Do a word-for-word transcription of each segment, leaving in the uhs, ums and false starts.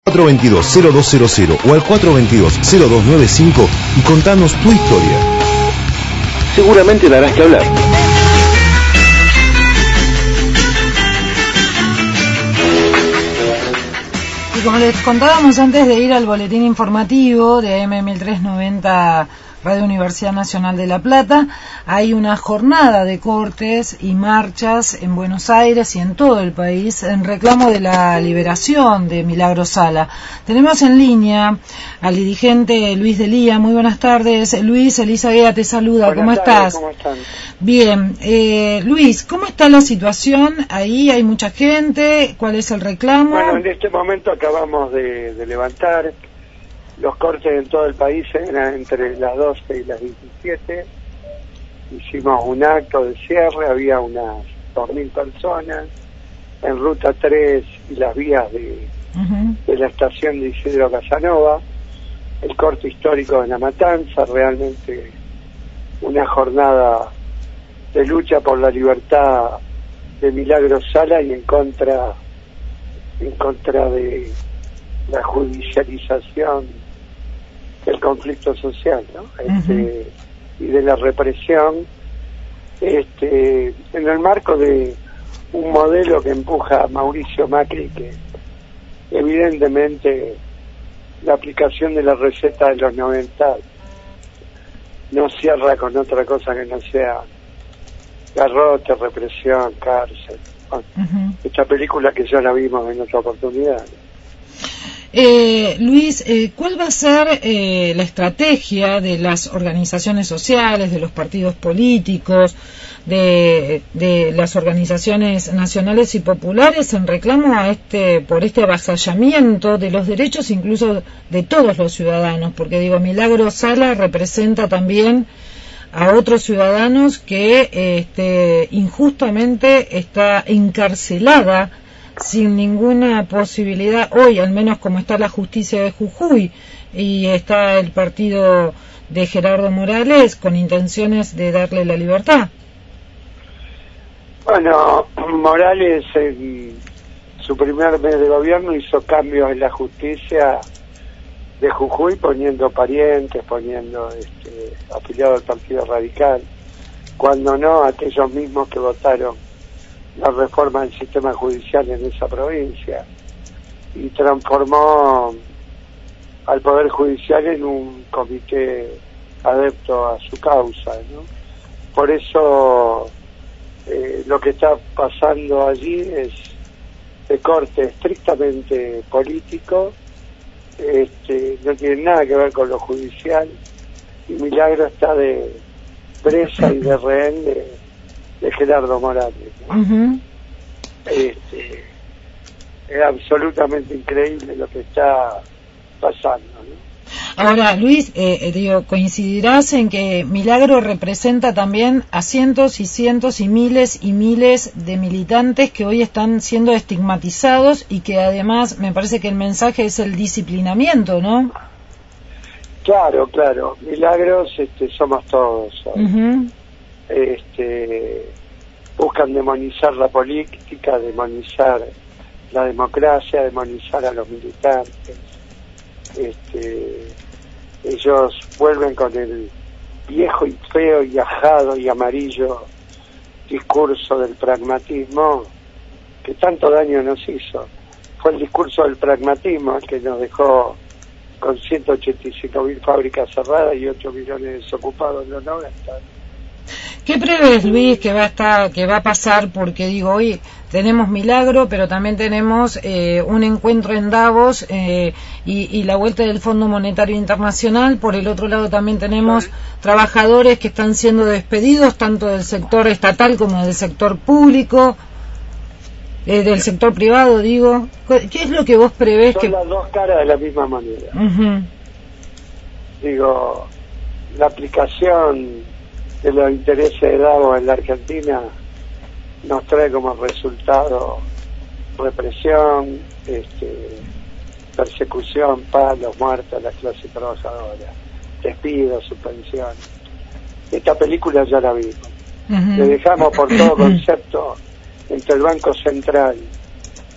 cuatro dos dos, cero dos cero cero o al cuatro dos dos, cero dos nueve cinco y contanos tu historia. Seguramente darás que hablar. Y como les contábamos antes de ir al boletín informativo de A M mil trescientos noventa Radio Universidad Nacional de La Plata, hay una jornada de cortes y marchas en Buenos Aires y en todo el país en reclamo de la liberación de Milagro Sala. Tenemos en línea al dirigente Luis Delía. Muy buenas tardes. Luis, Elisa Guea te saluda. Buenas ¿Cómo tardes, estás? ¿Cómo están? Bien. Eh, Luis, ¿cómo está la situación? Ahí hay mucha gente. ¿Cuál es el reclamo? Bueno, en este momento acabamos de, de levantar. Los cortes en todo el país eran entre las doce y las diecisiete. Hicimos un acto de cierre, había unas dos mil personas en Ruta tres y las vías de, uh-huh. de la estación de Isidro Casanova. El corte histórico de La Matanza, realmente una jornada de lucha por la libertad de Milagro Sala y en contra, en contra de la judicialización del conflicto social, ¿no? Este, uh-huh. y de la represión, este, en el marco de un modelo que empuja a Mauricio Macri, que evidentemente la aplicación de la receta de los noventa no cierra con otra cosa que no sea garrote, represión, cárcel. Bueno, uh-huh. Esta película que ya la vimos en otra oportunidad. Eh, Luis, eh, ¿cuál va a ser eh, la estrategia de las organizaciones sociales, de los partidos políticos, de, de las organizaciones nacionales y populares en reclamo a este por este avasallamiento de los derechos incluso de todos los ciudadanos? Porque digo, Milagro Sala representa también a otros ciudadanos que este, injustamente está encarcelada sin ninguna posibilidad, hoy al menos como está la justicia de Jujuy y está el partido de Gerardo Morales con intenciones de darle la libertad. Bueno, Morales en su primer mes de gobierno hizo cambios en la justicia de Jujuy, poniendo parientes, poniendo este, afiliados al Partido Radical, cuando no aquellos mismos que votaron la reforma del sistema judicial en esa provincia, y transformó al Poder Judicial en un comité adepto a su causa, ¿no? Por eso eh, lo que está pasando allí es de corte estrictamente político, este, no tiene nada que ver con lo judicial, y Milagro está de presa y de rehén de de Gerardo Morales, ¿no? Uh-huh. Este, es absolutamente increíble lo que está pasando, ¿no? Ahora, Luis, eh, digo, coincidirás en que Milagro representa también a cientos y cientos y miles y miles de militantes que hoy están siendo estigmatizados y que además me parece que el mensaje es el disciplinamiento, ¿no? Claro, claro. Milagros este, somos todos. Uh-huh. Este, buscan demonizar la política, demonizar la democracia, demonizar a los militantes. Este, ellos vuelven con el viejo y feo y ajado y amarillo discurso del pragmatismo que tanto daño nos hizo. Fue el discurso del pragmatismo el que nos dejó con ciento ochenta y cinco mil fábricas cerradas y ocho millones desocupados en los noventa. ¿Qué prevés, Luis, que va a estar, que va a pasar? Porque digo, hoy tenemos Milagro, pero también tenemos eh, un encuentro en Davos eh, y, y la vuelta del Fondo Monetario Internacional. Por el otro lado también tenemos sí. trabajadores que están siendo despedidos, tanto del sector estatal como del sector público, eh, del sector privado, digo. ¿Qué es lo que vos prevés? Son que las dos caras de la misma moneda. Uh-huh. Digo, la aplicación de los intereses de Davos en la Argentina nos trae como resultado represión, este, persecución, palos, muertos a la clase trabajadora, despidos, suspensiones. Esta película ya la vimos. Uh-huh. Le dejamos por todo concepto entre el Banco Central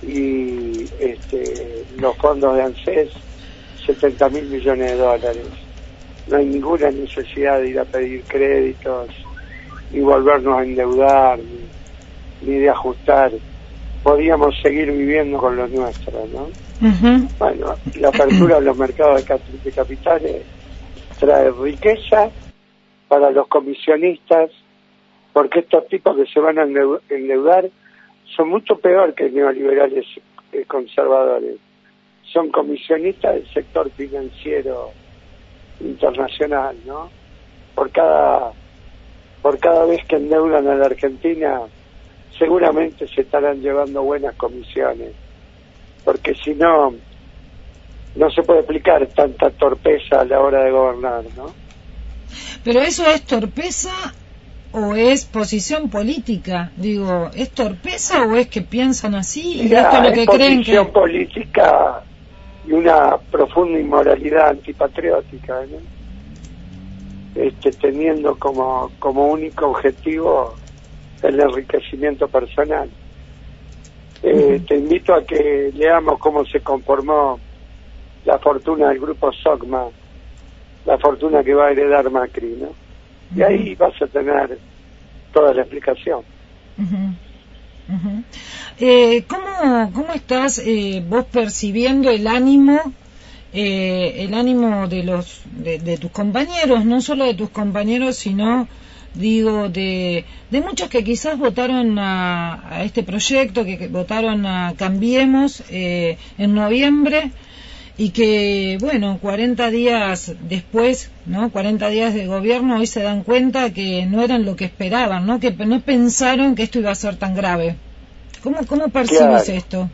y este, los fondos de ANSES setenta mil millones de dólares. No hay ninguna necesidad de ir a pedir créditos, ni volvernos a endeudar, ni, ni de ajustar. Podíamos seguir viviendo con lo nuestro, ¿no? Uh-huh. Bueno, la apertura de los mercados de, cap- de capitales trae riqueza para los comisionistas, porque estos tipos que se van a endeudar son mucho peor que neoliberales eh, conservadores. Son comisionistas del sector financiero internacional, ¿no? Por cada por cada vez que endeudan a la Argentina, seguramente se estarán llevando buenas comisiones, porque si no, no se puede explicar tanta torpeza a la hora de gobernar, ¿no? Pero eso es torpeza o es posición política, digo, ¿es torpeza o es que piensan así y Mirá, esto es lo que es creen que posición política y una profunda inmoralidad antipatriótica, ¿no? Este, teniendo como como único objetivo el enriquecimiento personal. Eh, uh-huh. Te invito a que leamos cómo se conformó la fortuna del grupo SOCMA, la fortuna que va a heredar Macri, ¿no? Uh-huh. Y ahí vas a tener toda la explicación. Uh-huh. Uh-huh. Eh, ¿cómo, ¿Cómo estás eh, vos percibiendo el ánimo eh, el ánimo de los de, de tus compañeros, no solo de tus compañeros, sino digo de, de muchos que quizás votaron a, a este proyecto, que, que votaron a Cambiemos eh, en noviembre y que, bueno, cuarenta días después, ¿no? cuarenta días de gobierno, hoy se dan cuenta que no eran lo que esperaban, ¿no? Que no pensaron que esto iba a ser tan grave. ¿Cómo, cómo percibes claro. esto?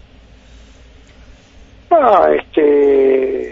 No, este...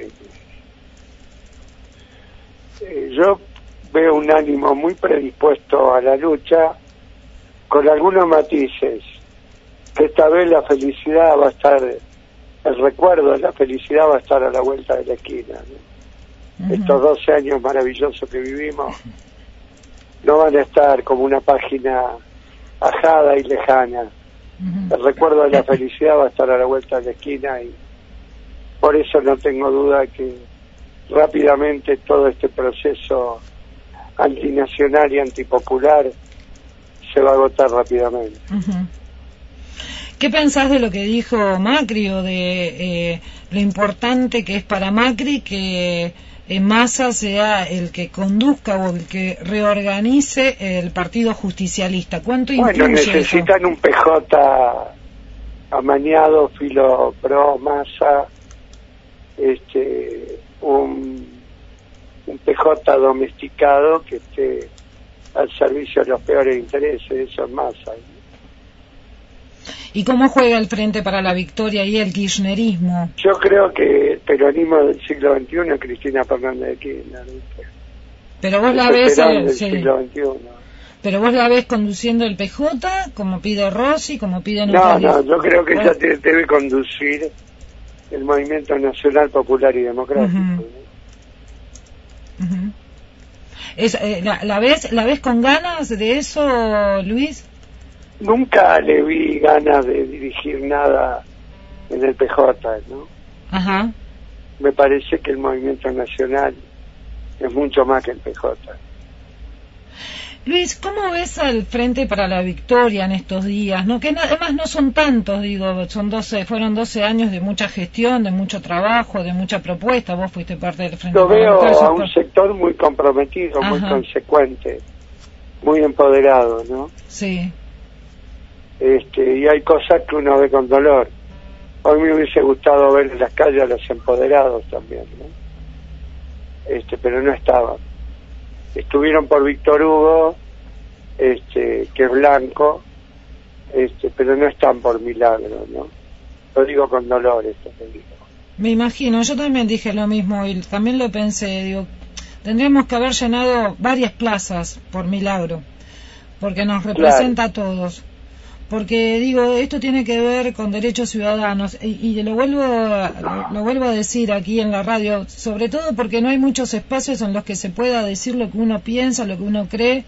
Eh, yo veo un ánimo muy predispuesto a la lucha, con algunos matices, que esta vez la felicidad va a estar, el recuerdo de la felicidad va a estar a la vuelta de la esquina, ¿no? Uh-huh. Estos doce años maravillosos que vivimos no van a estar como una página ajada y lejana. Uh-huh. El recuerdo de la felicidad va a estar a la vuelta de la esquina y por eso no tengo duda que rápidamente todo este proceso antinacional y antipopular se va a agotar rápidamente. Uh-huh. ¿Qué pensás de lo que dijo Macri o de eh, lo importante que es para Macri que eh, Massa sea el que conduzca o el que reorganice el partido justicialista? ¿Cuánto influye Bueno, necesitan eso? Un P J amañado, filo pro Massa, este, un, un P J domesticado que esté al servicio de los peores intereses, eso es Massa. ¿Y cómo juega el Frente para la Victoria y el kirchnerismo? Yo creo que el peronismo del siglo veintiuno es Cristina Fernández de Kirchner, ¿viste? Pero vos la ves del sí. siglo veintiuno. Pero vos la ves conduciendo el P J, como pide Rossi, como pide No, no, yo creo que ella te, debe conducir el Movimiento Nacional Popular y Democrático. Uh-huh. Uh-huh. Es, eh, la, ¿la ves la ves con ganas de eso, Luis? Nunca le vi ganas de dirigir nada en el P J, ¿no? Ajá. Me parece que el Movimiento Nacional es mucho más que el P J. Luis, ¿cómo ves al Frente para la Victoria en estos días? ¿No? Que además no son tantos, digo, son doce, fueron doce años de mucha gestión, de mucho trabajo, de mucha propuesta. Vos fuiste parte del Frente Lo para la Victoria. Lo veo a un sector muy comprometido, Ajá. muy consecuente, muy empoderado, ¿no? Sí. Este, y hay cosas que uno ve con dolor. Hoy me hubiese gustado ver en las calles a los empoderados también, ¿no? Este, pero no estaban. Estuvieron por Víctor Hugo, este, que es blanco, este, pero no están por Milagro, ¿no? Lo digo con dolor esto que digo. Me imagino, yo también dije lo mismo y también lo pensé, digo, tendríamos que haber llenado varias plazas por Milagro, porque nos representa claro. a todos. Porque digo, esto tiene que ver con derechos ciudadanos y, y lo vuelvo a, lo, lo vuelvo a decir aquí en la radio, sobre todo porque no hay muchos espacios en los que se pueda decir lo que uno piensa, lo que uno cree,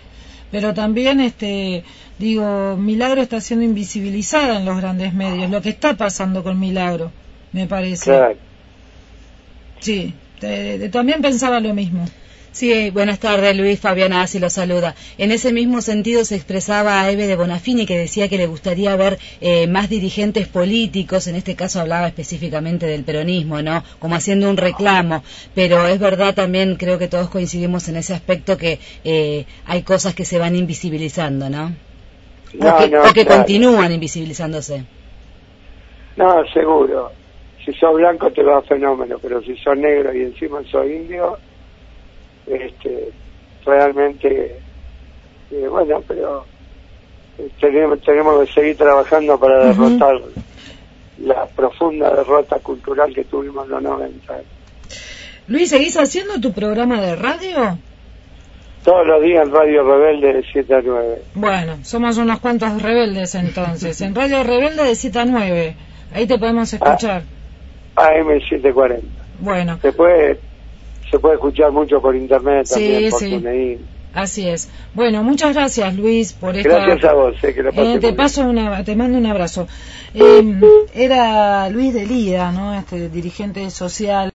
pero también, este, digo, Milagro está siendo invisibilizada en los grandes medios, lo que está pasando con Milagro, me parece. Claro. Sí, te, te, también pensaba lo mismo. Sí, buenas tardes, Luis. Fabiana Asi lo saluda. En ese mismo sentido se expresaba Eve de Bonafini, que decía que le gustaría ver eh, más dirigentes políticos, en este caso hablaba específicamente del peronismo, ¿no? Como haciendo un reclamo, pero es verdad también, creo que todos coincidimos en ese aspecto, que eh, hay cosas que se van invisibilizando, ¿no? No, o que, no, o que claro. continúan invisibilizándose. No, seguro. Si sos blanco te va fenómeno, pero si sos negro y encima sos indio, este, realmente, eh, bueno, pero eh, tenemos, tenemos que seguir trabajando para derrotar uh-huh. la profunda derrota cultural que tuvimos en los noventa. Luis, ¿seguís haciendo tu programa de radio? Todos los días en Radio Rebelde de siete a nueve. Bueno, somos unos cuantos rebeldes entonces. En Radio Rebelde de siete a nueve, ahí te podemos escuchar. A M setecientos cuarenta. Bueno. Después se puede escuchar mucho por internet también, sí, por sí. TuneIn. Así es. Bueno, muchas gracias, Luis, por esta... Gracias a vos, eh, que lo eh, te paso una, te mando un abrazo. Eh, era Luis de Lida, ¿no? Este dirigente social.